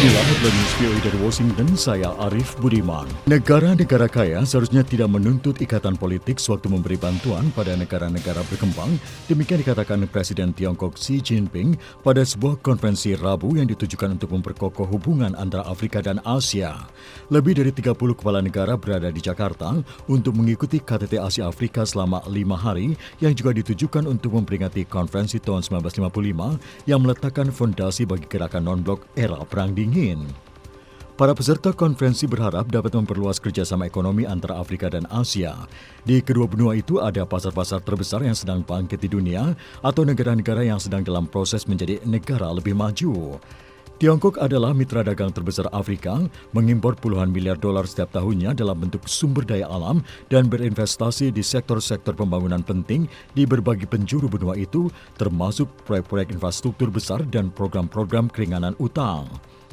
Inilah headline news VOA dari Washington, saya Arif Budiman. Negara-negara kaya seharusnya tidak menuntut ikatan politik sewaktu memberi bantuan pada negara-negara berkembang. Demikian dikatakan Presiden Tiongkok Xi Jinping pada sebuah konferensi Rabu yang ditujukan untuk memperkokoh hubungan antara Afrika dan Asia. Lebih dari 30 kepala negara berada di Jakarta untuk mengikuti KTT Asia Afrika selama 5 hari yang juga ditujukan untuk memperingati konferensi tahun 1955 yang meletakkan fondasi bagi gerakan non-blok era Perang Dingin. Para peserta konferensi berharap dapat memperluas kerjasama ekonomi antara Afrika dan Asia. Di kedua benua itu ada pasar-pasar terbesar yang sedang bangkit di dunia atau negara-negara yang sedang dalam proses menjadi negara lebih maju. Tiongkok adalah mitra dagang terbesar Afrika, mengimpor puluhan miliar dolar setiap tahunnya dalam bentuk sumber daya alam dan berinvestasi di sektor-sektor pembangunan penting di berbagai penjuru benua itu, termasuk proyek-proyek infrastruktur besar dan program-program keringanan utang.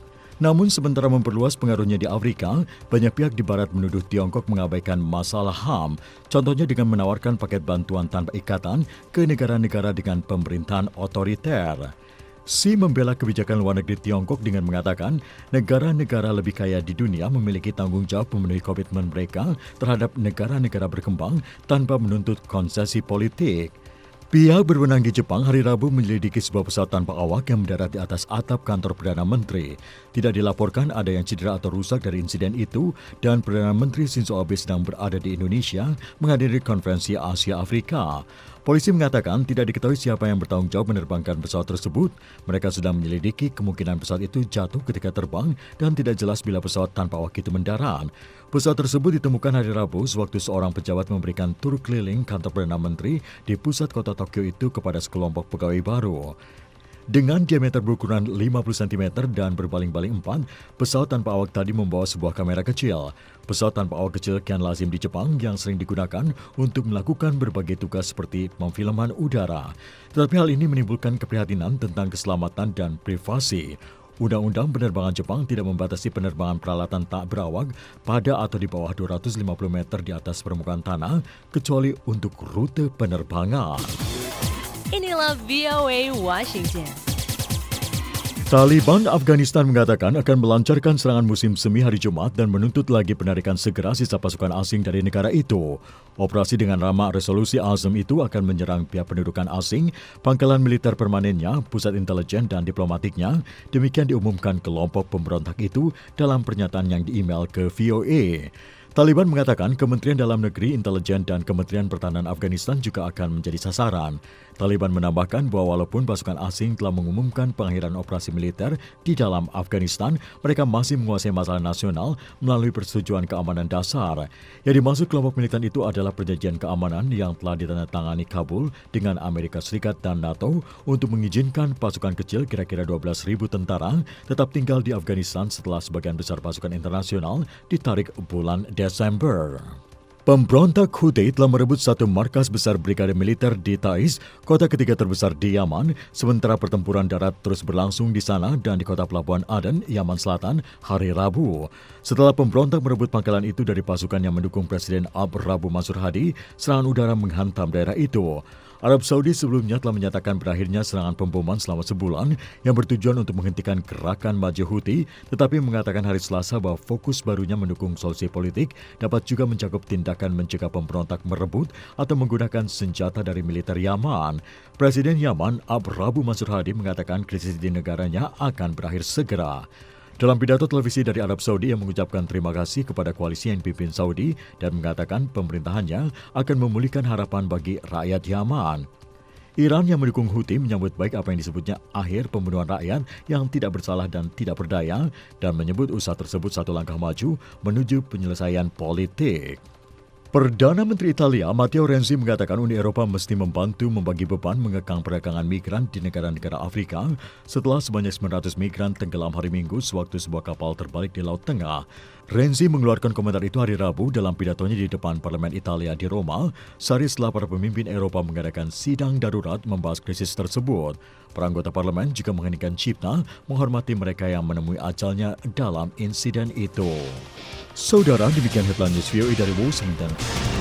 Namun sementara memperluas pengaruhnya di Afrika, banyak pihak di Barat menuduh Tiongkok mengabaikan masalah HAM, contohnya dengan menawarkan paket bantuan tanpa ikatan ke negara-negara dengan pemerintahan otoriter. Xi membela kebijakan luar negeri Tiongkok dengan mengatakan negara-negara lebih kaya di dunia memiliki tanggung jawab memenuhi komitmen mereka terhadap negara-negara berkembang tanpa menuntut konsesi politik. Pihak berwenang di Jepang hari Rabu menyelidiki sebuah pesawat tanpa awak yang mendarat di atas atap kantor Perdana Menteri. Tidak dilaporkan ada yang cedera atau rusak dari insiden itu dan Perdana Menteri Shinzo Abe sedang berada di Indonesia menghadiri konferensi Asia Afrika. Polisi mengatakan tidak diketahui siapa yang bertanggung jawab menerbangkan pesawat tersebut. Mereka sedang menyelidiki kemungkinan pesawat itu jatuh ketika terbang dan tidak jelas bila pesawat tanpa awak itu mendarat. Pesawat tersebut ditemukan hari Rabu sewaktu seorang pejabat memberikan tur keliling kantor Perdana Menteri di pusat kota Tokyo itu kepada sekelompok pegawai baru. Dengan diameter berukuran 50 cm dan berbaling-baling 4, pesawat tanpa awak tadi membawa sebuah kamera kecil. Pesawat tanpa awak kecil kian lazim di Jepang yang sering digunakan untuk melakukan berbagai tugas seperti pemfilman udara. Tetapi hal ini menimbulkan keprihatinan tentang keselamatan dan privasi. Undang-undang penerbangan Jepang tidak membatasi penerbangan peralatan tak berawak pada atau di bawah 250 meter di atas permukaan tanah, kecuali untuk rute penerbangan. Inilah VOA Washington. Taliban Afghanistan mengatakan akan melancarkan serangan musim semi hari Jumat dan menuntut lagi penarikan segera sisa pasukan asing dari negara itu. Operasi dengan nama Resolusi Azam itu akan menyerang pihak pendudukan asing, pangkalan militer permanennya, pusat intelijen dan diplomatiknya. Demikian diumumkan kelompok pemberontak itu dalam pernyataan yang di-email ke VOA. Taliban mengatakan Kementerian Dalam Negeri, Intelijen, dan Kementerian Pertahanan Afghanistan juga akan menjadi sasaran. Taliban menambahkan bahwa walaupun pasukan asing telah mengumumkan pengakhiran operasi militer di dalam Afghanistan, mereka masih menguasai masalah nasional melalui persetujuan keamanan dasar. Yang dimaksud kelompok militan itu adalah perjanjian keamanan yang telah ditandatangani Kabul dengan Amerika Serikat dan NATO untuk mengizinkan pasukan kecil kira-kira 12.000 tentara tetap tinggal di Afghanistan setelah sebagian besar pasukan internasional ditarik bulan Desember. Pemberontak Houthi telah merebut satu markas besar brigade militer di Taiz, kota ketiga terbesar di Yaman, sementara pertempuran darat terus berlangsung di sana dan di kota pelabuhan Aden, Yaman Selatan, hari Rabu. Setelah pemberontak merebut pangkalan itu dari pasukan yang mendukung Presiden Rabu Mansur Hadi, serangan udara menghantam daerah itu. Arab Saudi sebelumnya telah menyatakan berakhirnya serangan pemboman selama sebulan yang bertujuan untuk menghentikan gerakan maju Houthi, tetapi mengatakan hari Selasa bahwa fokus barunya mendukung solusi politik dapat juga mencakup tindakan mencegah pemberontak merebut atau menggunakan senjata dari militer Yaman. Presiden Yaman Rabu Mansur Hadi mengatakan krisis di negaranya akan berakhir segera. Dalam pidato televisi dari Arab Saudi yang mengucapkan terima kasih kepada koalisi yang dipimpin Saudi dan mengatakan pemerintahannya akan memulihkan harapan bagi rakyat Yaman. Iran yang mendukung Houthi menyambut baik apa yang disebutnya akhir pembunuhan rakyat yang tidak bersalah dan tidak berdaya dan menyebut usaha tersebut satu langkah maju menuju penyelesaian politik. Perdana Menteri Italia Matteo Renzi mengatakan Uni Eropa mesti membantu membagi beban mengekang perdagangan migran di negara-negara Afrika setelah sebanyak 900 migran tenggelam hari Minggu sewaktu sebuah kapal terbalik di Laut Tengah. Renzi mengeluarkan komentar itu hari Rabu dalam pidatonya di depan Parlemen Italia di Roma, sehari setelah para pemimpin Eropa mengadakan sidang darurat membahas krisis tersebut. Para anggota parlemen juga menghentikan cipta menghormati mereka yang menemui ajalnya dalam insiden itu. Saudara, demikian headline news VOA dari Washington.